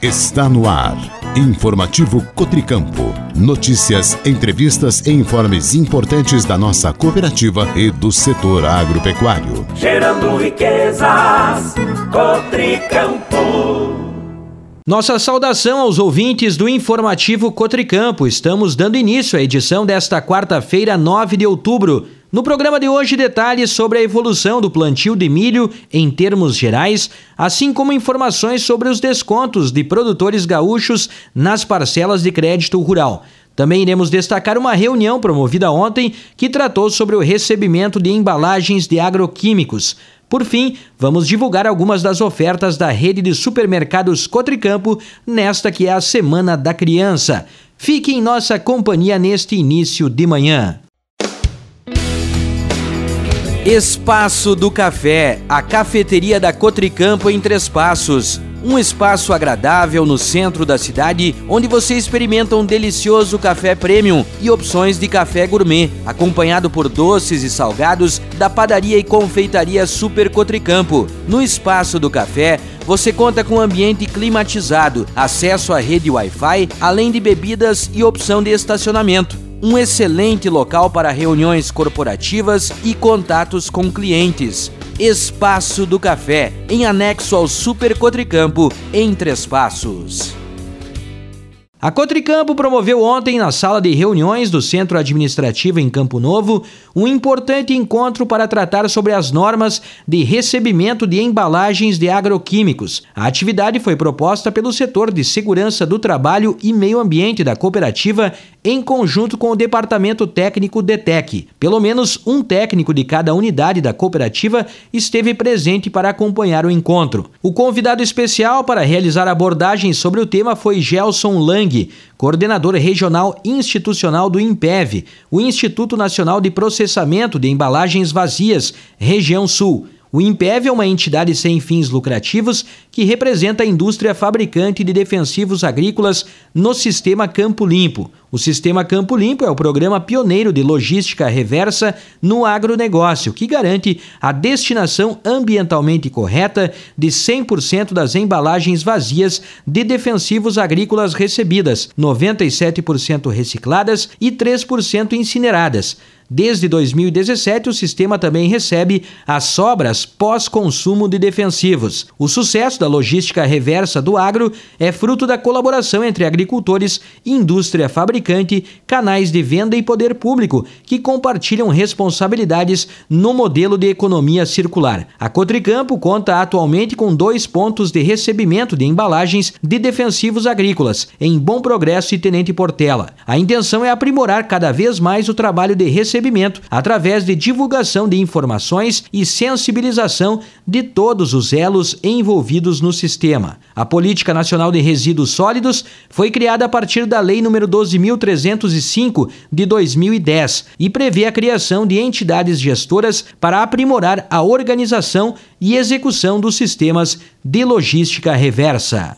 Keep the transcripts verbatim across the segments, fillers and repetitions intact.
Está no ar. Informativo Cotricampo. Notícias, entrevistas e informes importantes da nossa cooperativa e do setor agropecuário. Gerando riquezas, Cotricampo. Nossa saudação aos ouvintes do Informativo Cotricampo. Estamos dando início à edição desta quarta-feira, nove de outubro. No programa de hoje, detalhes sobre a evolução do plantio de milho em termos gerais, assim como informações sobre os descontos de produtores gaúchos nas parcelas de crédito rural. Também iremos destacar uma reunião promovida ontem que tratou sobre o recebimento de embalagens de agroquímicos. Por fim, vamos divulgar algumas das ofertas da rede de supermercados Cotricampo nesta que é a Semana da Criança. Fique em nossa companhia neste início de manhã. Espaço do Café, a cafeteria da Cotricampo em Três Passos. Um espaço agradável no centro da cidade, onde você experimenta um delicioso café premium e opções de café gourmet, acompanhado por doces e salgados da padaria e confeitaria Super Cotricampo. No Espaço do Café, você conta com ambiente climatizado, acesso à rede Wi-Fi, além de bebidas e opção de estacionamento. Um excelente local para reuniões corporativas e contatos com clientes. Espaço do Café, em anexo ao Super Cotricampo, em Três Passos. A Cotricampo promoveu ontem, na sala de reuniões do Centro Administrativo em Campo Novo, um importante encontro para tratar sobre as normas de recebimento de embalagens de agroquímicos. A atividade foi proposta pelo setor de Segurança do Trabalho e Meio Ambiente da cooperativa, em conjunto com o Departamento Técnico DETEC. Pelo menos um técnico de cada unidade da cooperativa esteve presente para acompanhar o encontro. O convidado especial para realizar abordagens sobre o tema foi Gelson Lang, coordenador regional institucional do INPEV, o Instituto Nacional de Processamento de Embalagens Vazias, Região Sul. O INPEV é uma entidade sem fins lucrativos que representa a indústria fabricante de defensivos agrícolas no Sistema Campo Limpo. O Sistema Campo Limpo é o programa pioneiro de logística reversa no agronegócio, que garante a destinação ambientalmente correta de cem por cento das embalagens vazias de defensivos agrícolas recebidas, noventa e sete por cento recicladas e três por cento incineradas. Desde dois mil e dezessete, o sistema também recebe as sobras pós-consumo de defensivos. O sucesso da logística reversa do agro é fruto da colaboração entre agricultores, indústria fabricante, canais de venda e poder público, que compartilham responsabilidades no modelo de economia circular. A Cotricampo conta atualmente com dois pontos de recebimento de embalagens de defensivos agrícolas, em Bom Progresso e Tenente Portela. A intenção é aprimorar cada vez mais o trabalho de recebimento através de divulgação de informações e sensibilização de todos os elos envolvidos no sistema. A Política Nacional de Resíduos Sólidos foi criada a partir da Lei número doze mil trezentos e cinco de dois mil e dez e prevê a criação de entidades gestoras para aprimorar a organização e execução dos sistemas de logística reversa.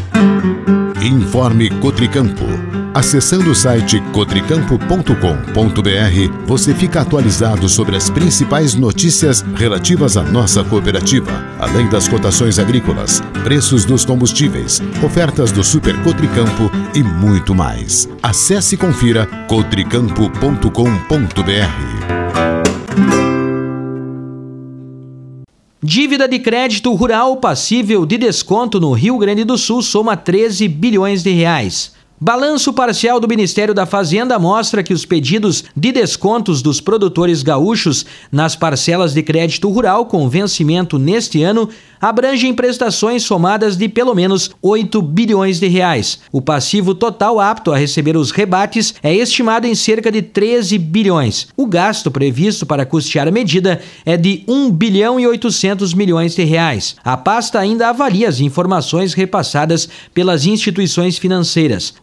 Informe Cotricampo. Acessando o site cotricampo ponto com ponto br, você fica atualizado sobre as principais notícias relativas à nossa cooperativa, além das cotações agrícolas, preços dos combustíveis, ofertas do Super Cotricampo e muito mais. Acesse e confira cotricampo ponto com ponto br. Dívida de crédito rural passível de desconto no Rio Grande do Sul soma treze bilhões de reais. Balanço parcial do Ministério da Fazenda mostra que os pedidos de descontos dos produtores gaúchos nas parcelas de crédito rural com vencimento neste ano abrangem prestações somadas de pelo menos oito bilhões de reais. O passivo total apto a receber os rebates é estimado em cerca de treze bilhões. O gasto previsto para custear a medida é de um bilhão e oitocentos milhões de reais. A pasta ainda avalia as informações repassadas pelas instituições financeiras.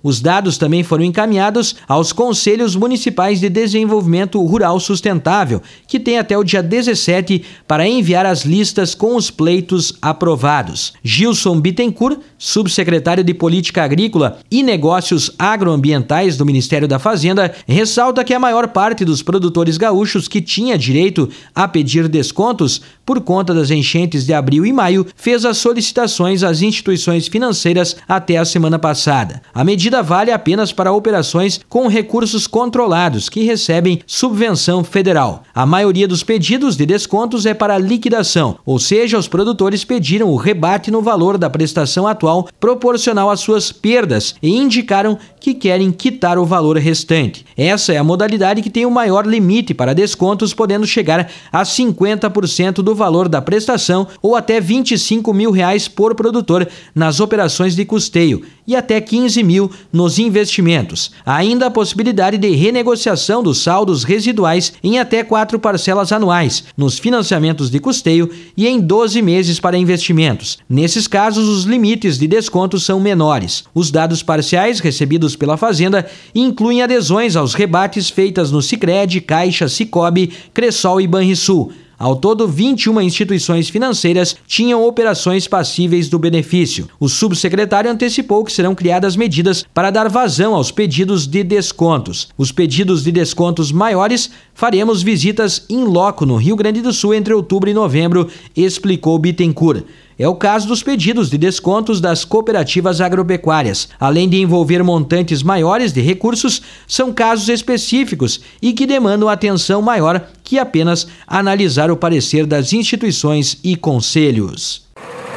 Os dados também foram encaminhados aos Conselhos Municipais de Desenvolvimento Rural Sustentável, que tem até o dia dezessete para enviar as listas com os pleitos aprovados. Gilson Bittencourt, subsecretário de Política Agrícola e Negócios Agroambientais do Ministério da Fazenda, ressalta que a maior parte dos produtores gaúchos que tinha direito a pedir descontos por conta das enchentes de abril e maio fez as solicitações às instituições financeiras até a semana passada. A medida vale apenas para operações com recursos controlados que recebem subvenção federal. A maioria dos pedidos de descontos é para liquidação, ou seja, os produtores pediram o rebate no valor da prestação atual proporcional às suas perdas e indicaram que querem quitar o valor restante. Essa é a modalidade que tem o maior limite para descontos, podendo chegar a cinquenta por cento do valor da prestação ou até vinte e cinco mil reais por produtor nas operações de custeio e até quinze mil nos investimentos. Há ainda a possibilidade de renegociação dos saldos residuais em até quatro parcelas anuais, nos financiamentos de custeio e em doze meses para investimentos. Nesses casos, os limites de desconto são menores. Os dados parciais recebidos pela Fazenda incluem adesões aos rebates feitas no Sicredi, Caixa, Sicobi, Cressol e Banrisul. Ao todo, vinte e uma instituições financeiras tinham operações passíveis do benefício. O subsecretário antecipou que serão criadas medidas para dar vazão aos pedidos de descontos. Os pedidos de descontos maiores, faremos visitas in loco no Rio Grande do Sul entre outubro e novembro, explicou Bittencourt. É o caso dos pedidos de descontos das cooperativas agropecuárias. Além de envolver montantes maiores de recursos, são casos específicos e que demandam atenção maior que apenas analisar o parecer das instituições e conselhos.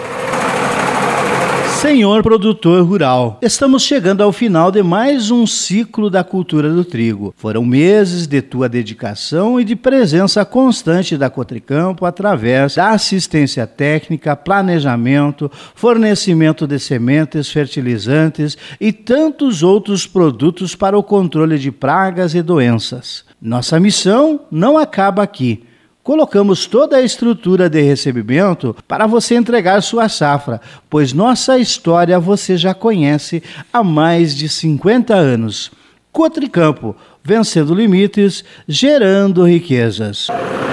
Senhor produtor rural, estamos chegando ao final de mais um ciclo da cultura do trigo. Foram meses de tua dedicação e de presença constante da Cotricampo através da assistência técnica, planejamento, fornecimento de sementes, fertilizantes e tantos outros produtos para o controle de pragas e doenças. Nossa missão não acaba aqui. Colocamos toda a estrutura de recebimento para você entregar sua safra, pois nossa história você já conhece há mais de cinquenta anos. Cotricampo, vencendo limites, gerando riquezas.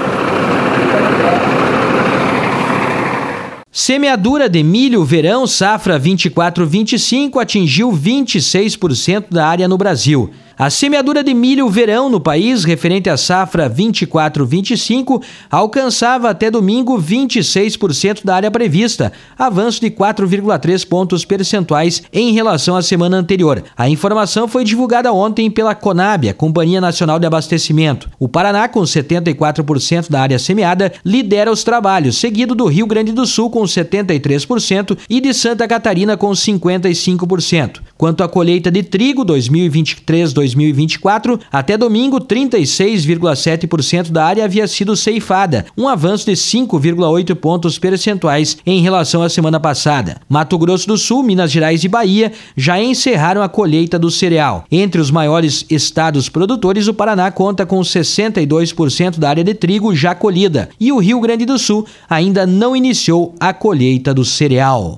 Semeadura de milho verão safra vinte e quatro vinte e cinco atingiu vinte e seis por cento da área no Brasil. A semeadura de milho verão no país, referente à safra vinte e quatro vinte e cinco, alcançava até domingo vinte e seis por cento da área prevista, avanço de quatro vírgula três pontos percentuais em relação à semana anterior. A informação foi divulgada ontem pela Conab, a Companhia Nacional de Abastecimento. O Paraná, com setenta e quatro por cento da área semeada, lidera os trabalhos, seguido do Rio Grande do Sul com setenta e três por cento e de Santa Catarina com cinquenta e cinco por cento. Quanto à colheita de trigo dois mil e vinte e três dois mil e vinte e quatro, até domingo trinta e seis vírgula sete por cento da área havia sido ceifada, um avanço de cinco vírgula oito pontos percentuais em relação à semana passada. Mato Grosso do Sul, Minas Gerais e Bahia já encerraram a colheita do cereal. Entre os maiores estados produtores, o Paraná conta com sessenta e dois por cento da área de trigo já colhida e o Rio Grande do Sul ainda não iniciou a colheita do cereal.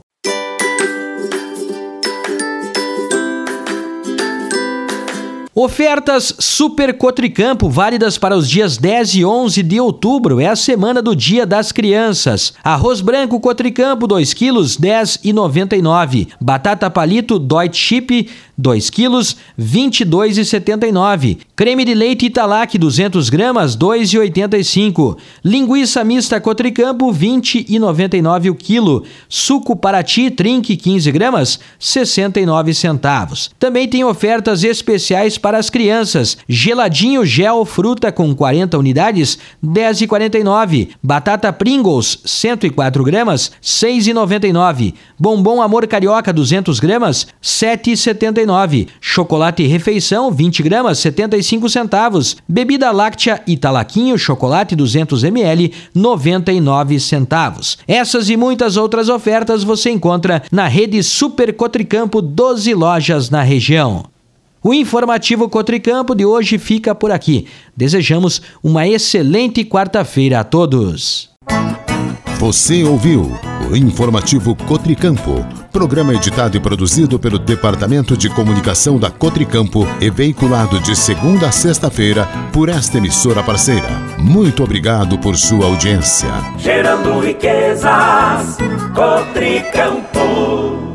Ofertas Super Cotricampo válidas para os dias dez e onze de outubro. É a semana do Dia das Crianças. Arroz branco Cotricampo dois quilos, dez reais e noventa e nove centavos. Batata palito Deutsche Chip dois quilos, vinte e dois reais e setenta e nove centavos. Creme de leite Italac duzentas gramas, dois reais e oitenta e cinco centavos. Linguiça mista Cotricampo vinte reais e noventa e nove centavos o quilo. Suco Paraty Trink quinze gramas, sessenta e nove centavos. Também tem ofertas especiais para as crianças. Geladinho gel fruta com quarenta unidades, dez reais e quarenta e nove centavos. Batata Pringles cento e quatro gramas, seis reais e noventa e nove centavos. Bombom Amor Carioca duzentas gramas, sete reais e setenta e nove centavos. Chocolate Refeição vinte gramas, setenta e cinco centavos. Bebida láctea Italaquinho chocolate duzentos mililitros, noventa e nove centavos. Essas e muitas outras ofertas você encontra na rede Super Cotricampo, doze lojas na região. O informativo Cotricampo de hoje fica por aqui. Desejamos uma excelente quarta-feira a todos. Você ouviu o Informativo Cotricampo, programa editado e produzido pelo Departamento de Comunicação da Cotricampo e veiculado de segunda a sexta-feira por esta emissora parceira. Muito obrigado por sua audiência. Gerando riquezas, Cotricampo.